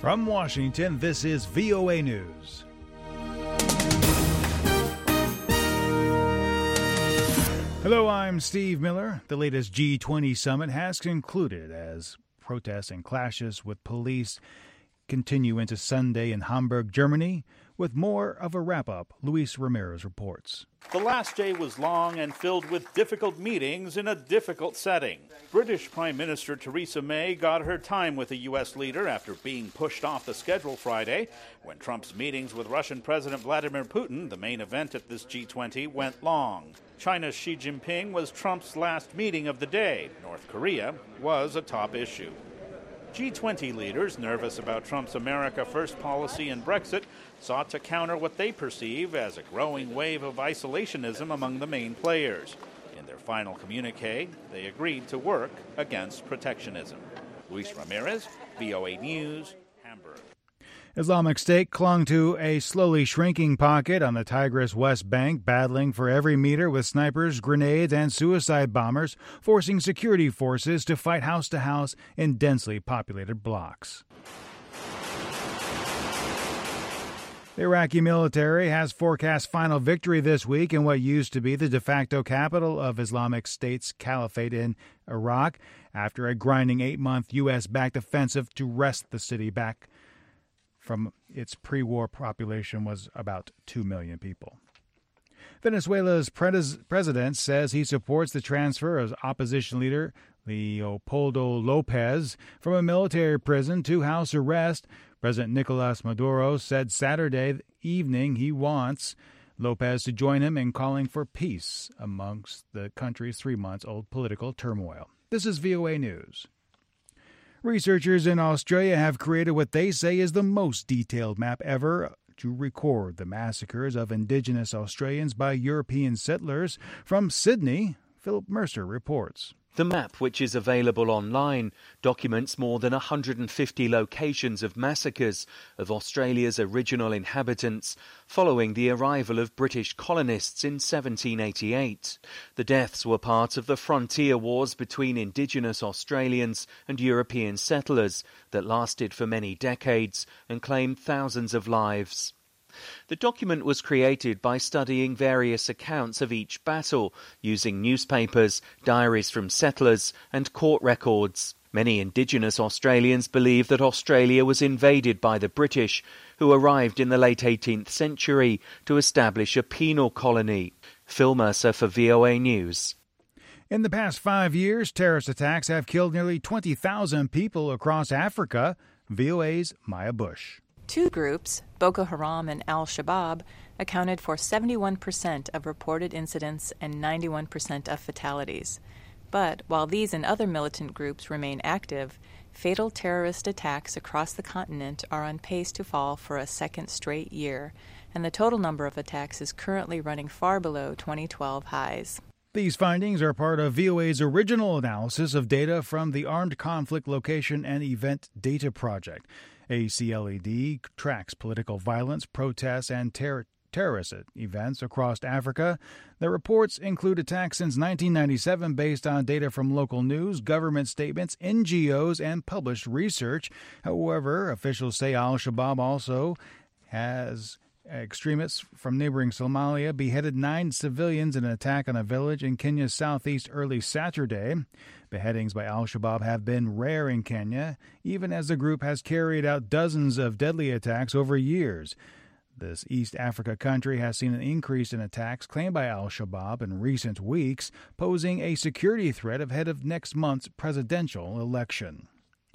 From Washington, this is VOA News. Hello, I'm Steve Miller. The latest G20 summit has concluded as protests and clashes with police continue into Sunday in Hamburg, Germany. With more of a wrap-up, Luis Ramirez reports. The last day was long and filled with difficult meetings in a difficult setting. British Prime Minister Theresa May got her time with the U.S. leader after being pushed off the schedule Friday, when Trump's meetings with Russian President Vladimir Putin, the main event at this G20, went long. China's Xi Jinping was Trump's last meeting of the day. North Korea was a top issue. G20 leaders, nervous about Trump's America First policy and Brexit, sought to counter what they perceive as a growing wave of isolationism among the main players. In their final communique, they agreed to work against protectionism. Luis Ramirez, VOA News, Hamburg. Islamic State clung to a slowly shrinking pocket on the Tigris West Bank, battling for every meter with snipers, grenades, and suicide bombers, forcing security forces to fight house to house in densely populated blocks. The Iraqi military has forecast final victory this week in what used to be the de facto capital of Islamic State's caliphate in Iraq, after a grinding 8-month U.S.-backed offensive to wrest the city back from its pre-war population was about 2 million people. Venezuela's president says he supports the transfer of opposition leader Leopoldo Lopez from a military prison to house arrest. President Nicolas Maduro said Saturday evening he wants Lopez to join him in calling for peace amongst the country's 3-month-old political turmoil. This is VOA News. Researchers in Australia have created what they say is the most detailed map ever to record the massacres of Indigenous Australians by European settlers. From Sydney, Philip Mercer reports. The map, which is available online, documents more than 150 locations of massacres of Australia's original inhabitants following the arrival of British colonists in 1788. The deaths were part of the frontier wars between Indigenous Australians and European settlers that lasted for many decades and claimed thousands of lives. The document was created by studying various accounts of each battle, using newspapers, diaries from settlers, and court records. Many Indigenous Australians believe that Australia was invaded by the British, who arrived in the late 18th century to establish a penal colony. Phil Mercer for VOA News. In the past 5 years, terrorist attacks have killed nearly 20,000 people across Africa. VOA's Maya Bush. Two groups, Boko Haram and al-Shabaab, accounted for 71% of reported incidents and 91% of fatalities. But while these and other militant groups remain active, fatal terrorist attacks across the continent are on pace to fall for a second straight year, and the total number of attacks is currently running far below 2012 highs. These findings are part of VOA's original analysis of data from the Armed Conflict Location and Event Data Project. ACLED tracks political violence, protests, and terrorist events across Africa. The reports include attacks since 1997 based on data from local news, government statements, NGOs, and published research. However, officials say al-Shabaab also has extremists from neighboring Somalia beheaded 9 civilians in an attack on a village in Kenya's southeast early Saturday. Beheadings by al-Shabaab have been rare in Kenya, even as the group has carried out dozens of deadly attacks over years. This East Africa country has seen an increase in attacks claimed by al-Shabaab in recent weeks, posing a security threat ahead of next month's presidential election.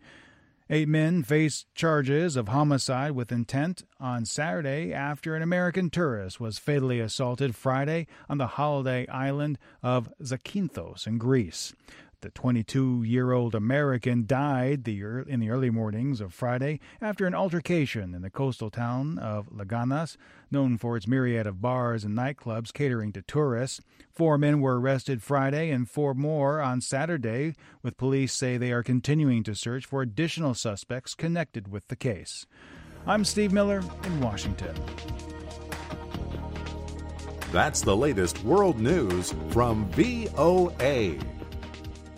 8 men faced charges of homicide with intent on Saturday after an American tourist was fatally assaulted Friday on the holiday island of Zakynthos in Greece. The 22-year-old American died in the early mornings of Friday after an altercation in the coastal town of Laganas, known for its myriad of bars and nightclubs catering to tourists. 4 men were arrested Friday and 4 more on Saturday, with police say they are continuing to search for additional suspects connected with the case. I'm Steve Miller in Washington. That's the latest world news from VOA.